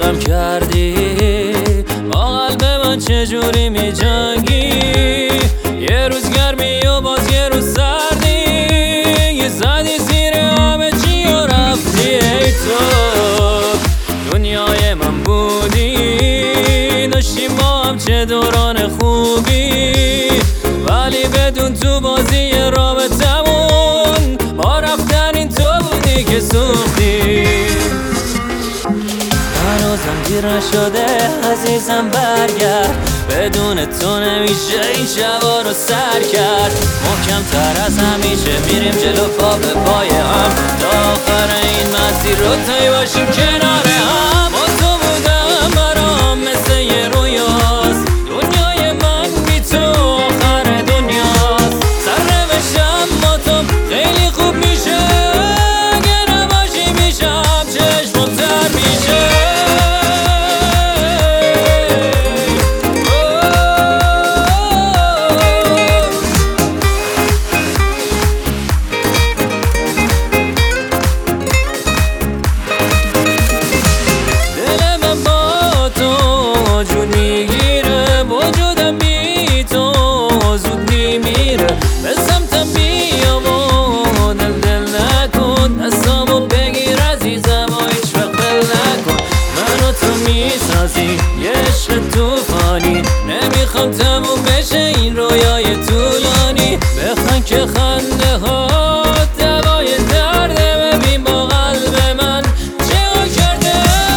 غم کردی با قلب من چجوری می جنگی؟ یه روز گرمی و باز یه روز سردی، یه زدی زیر همه چی و رفتی. ای تو دنیای من بودی، داشتیم ما هم چه دوران خوبی، ولی بدون تو بازی رابطمون ما رفتن این تو بودی که سوختی. هنوزم دیر نشده عزیزم برگرد، بدون تو نمیشه این شبا رو سر کرد. محکم تر از همیشه میریم جلو پا به پای هم، تا آخر این مسیر رو طی باشیم کنار هم. با تو بودم برام مثل یه رویاست، دنیای من بی تو آخر دنیاست. سرنوشتم با تو خیلی خوب میشه، اگه نباشی میشم چشمم تر میشه. به سمتم بیا و دل نکن، دستامو بگیر عزیزم و هیچ وقت بل نکن. منو تو میسازی یه عشق توفانی، نمیخوام تموم بشه این رویای طولانی. بخن که خنده ها دوای درده، ببین با قلب من چه کرده.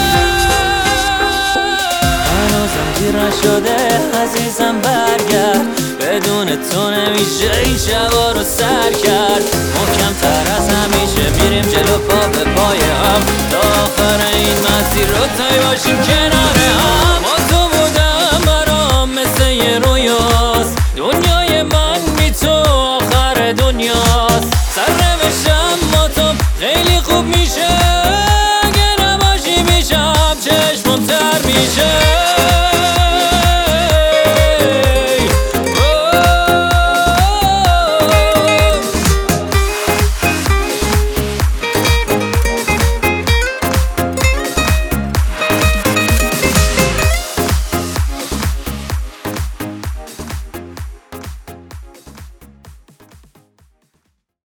هنوزم دیر نشده عزیزم برگرد، بدون تو نمیشه این شبا رو سر کرد. محکم تر از همیشه میریم جلو پا به پای هم، تا آخر این مسیر رو طی باشیم.